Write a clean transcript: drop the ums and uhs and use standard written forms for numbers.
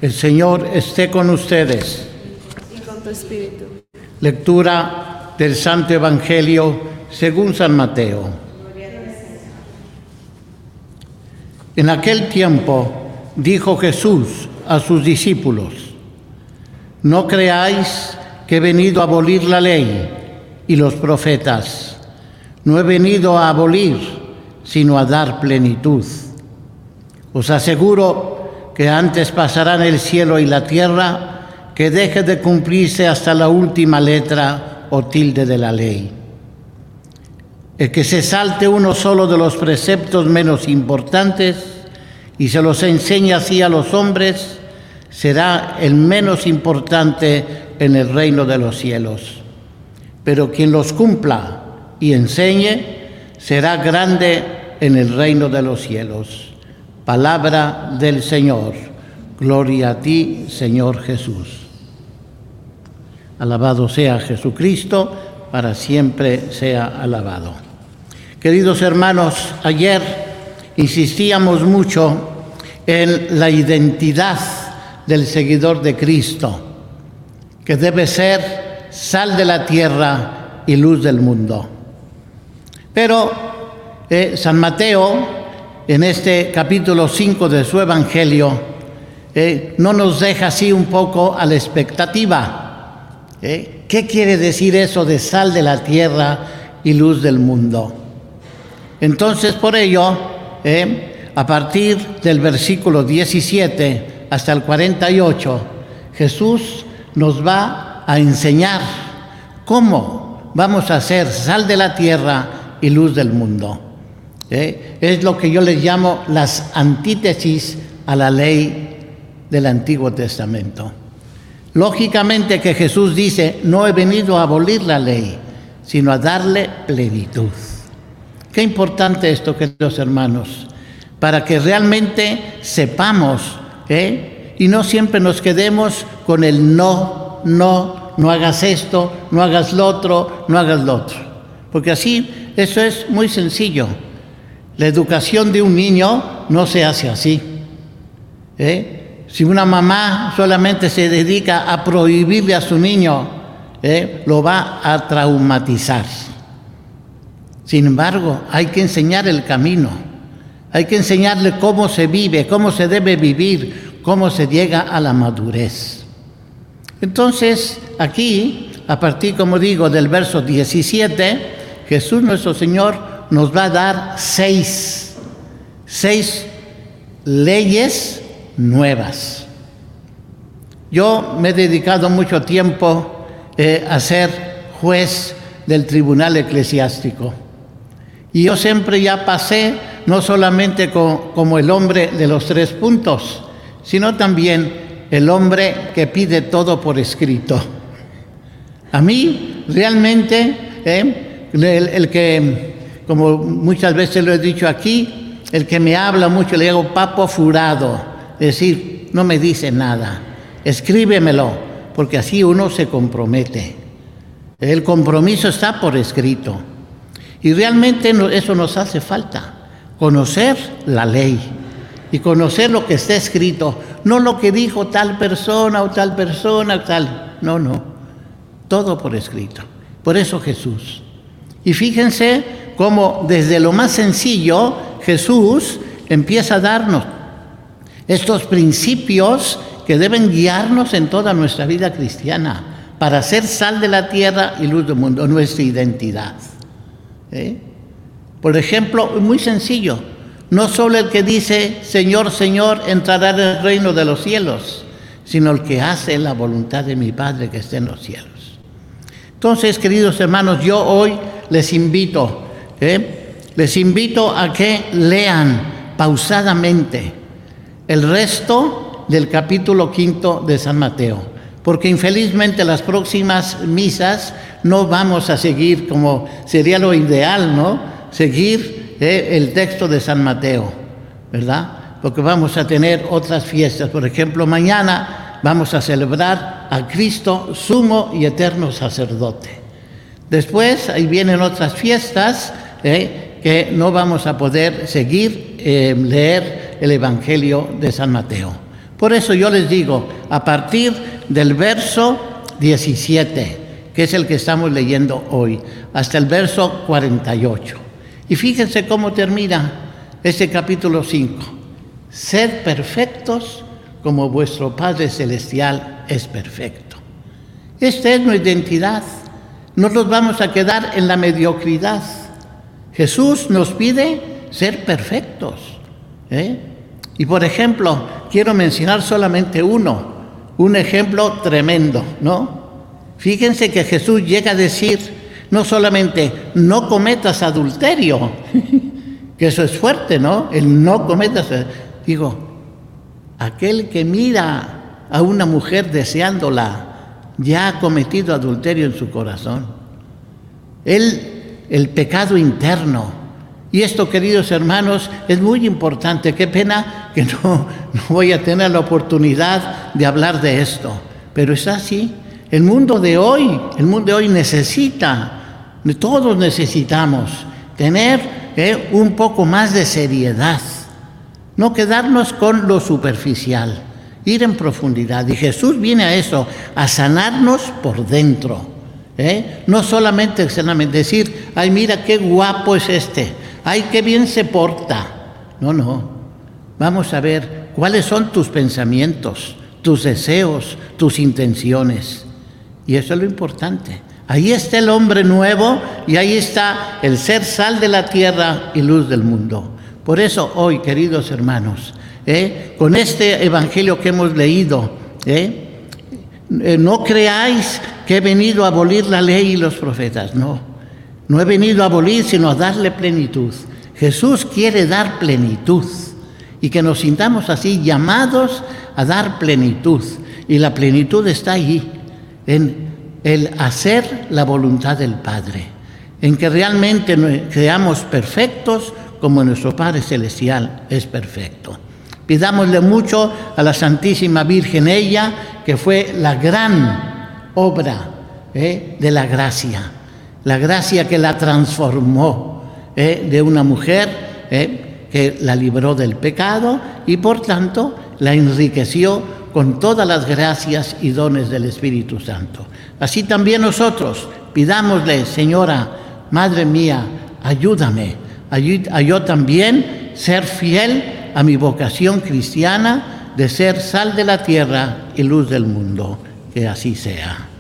El Señor esté con ustedes. Y con tu espíritu. Lectura del Santo Evangelio según San Mateo. En aquel tiempo dijo Jesús a sus discípulos: no creáis que he venido a abolir la ley y los profetas. No he venido a abolir, sino a dar plenitud. Os aseguro que antes pasarán el cielo y la tierra que deje de cumplirse hasta la última letra o tilde de la ley. El que se salte uno solo de los preceptos menos importantes y se los enseñe así a los hombres, será el menos importante en el reino de los cielos. Pero quien los cumpla y enseñe, será grande en el reino de los cielos. Palabra del Señor. Gloria a ti, Señor Jesús. Alabado sea Jesucristo, para siempre sea alabado. Queridos hermanos, ayer insistíamos mucho en la identidad del seguidor de Cristo, que debe ser sal de la tierra y luz del mundo. Pero San Mateo, en este capítulo 5 de su Evangelio, no nos deja así un poco a la expectativa. ¿Qué quiere decir eso de sal de la tierra y luz del mundo? Entonces, por ello, a partir del versículo 17 hasta el 48, Jesús nos va a enseñar cómo vamos a ser sal de la tierra y luz del mundo. Es lo que yo les llamo las antítesis a la ley del Antiguo Testamento. Lógicamente que Jesús dice: no he venido a abolir la ley, sino a darle plenitud. Qué importante esto, queridos hermanos, para que realmente sepamos, y no siempre nos quedemos con el no hagas esto, no hagas lo otro, no hagas lo otro. Porque así, eso es muy sencillo. La educación de un niño no se hace así. Si una mamá solamente se dedica a prohibirle a su niño, lo va a traumatizar. Sin embargo, hay que enseñar el camino. Hay que enseñarle cómo se vive, cómo se debe vivir, cómo se llega a la madurez. Entonces, aquí, a partir, como digo, del verso 17, Jesús nuestro Señor nos va a dar seis leyes nuevas. Yo me he dedicado mucho tiempo a ser juez del tribunal eclesiástico. Y yo siempre ya pasé no solamente como el hombre de los 3 puntos, sino también el hombre que pide todo por escrito. A mí realmente, el que, como muchas veces lo he dicho aquí, el que me habla mucho le digo papo furado, es decir, no me dice nada, escríbemelo, porque así uno se compromete. El compromiso está por escrito. Y realmente eso nos hace falta, conocer la ley y conocer lo que está escrito, no lo que dijo tal persona o tal persona, tal. No, todo por escrito. Por eso Jesús. Y fíjense cómo desde lo más sencillo Jesús empieza a darnos estos principios que deben guiarnos en toda nuestra vida cristiana para ser sal de la tierra y luz del mundo, nuestra identidad. Por ejemplo, muy sencillo, no solo el que dice Señor, Señor entrará en el reino de los cielos, sino el que hace la voluntad de mi Padre que está en los cielos. Entonces, queridos hermanos, yo hoy les invito a que lean pausadamente el resto del capítulo 5 de San Mateo, porque infelizmente las próximas misas no vamos a seguir como sería lo ideal, ¿no? Seguir el texto de San Mateo, ¿verdad? Porque vamos a tener otras fiestas. Por ejemplo, mañana vamos a celebrar a Cristo, sumo y eterno sacerdote. Después, ahí vienen otras fiestas que no vamos a poder seguir leer el Evangelio de San Mateo. Por eso yo les digo, a partir del verso 17, que es el que estamos leyendo hoy, hasta el verso 48. Y fíjense cómo termina este capítulo 5. Sed perfectos como vuestro Padre Celestial es perfecto. Esta es nuestra identidad. No nos vamos a quedar en la mediocridad. Jesús nos pide ser perfectos. Y por ejemplo, quiero mencionar solamente un ejemplo tremendo, ¿no? Fíjense que Jesús llega a decir, no solamente no cometas adulterio, que eso es fuerte, ¿no? El no cometas, aquel que mira a una mujer deseándola, ya ha cometido adulterio en su corazón. El pecado interno. Y esto, queridos hermanos, es muy importante. Qué pena que no voy a tener la oportunidad de hablar de esto. Pero es así. El mundo de hoy necesita, todos necesitamos tener un poco más de seriedad. No quedarnos con lo superficial, ir en profundidad. Y Jesús viene a eso, a sanarnos por dentro. No solamente decir, ay, mira qué guapo es este, ay, qué bien se porta. No. Vamos a ver cuáles son tus pensamientos, tus deseos, tus intenciones. Y eso es lo importante. Ahí está el hombre nuevo y ahí está el ser sal de la tierra y luz del mundo. Por eso hoy, queridos hermanos, con este evangelio que hemos leído, no creáis que he venido a abolir la ley y los profetas. No he venido a abolir, sino a darle plenitud. Jesús quiere dar plenitud y que nos sintamos así llamados a dar plenitud. Y la plenitud está allí, en el hacer la voluntad del Padre, en que realmente seamos perfectos como nuestro Padre Celestial es perfecto. Pidámosle mucho a la Santísima Virgen, ella que fue la gran obra de la gracia que la transformó de una mujer que la libró del pecado y por tanto la enriqueció con todas las gracias y dones del Espíritu Santo. Así también nosotros pidámosle, Señora, Madre mía, ayúdame a yo también ser fiel a mi vocación cristiana de ser sal de la tierra y luz del mundo. Que así sea.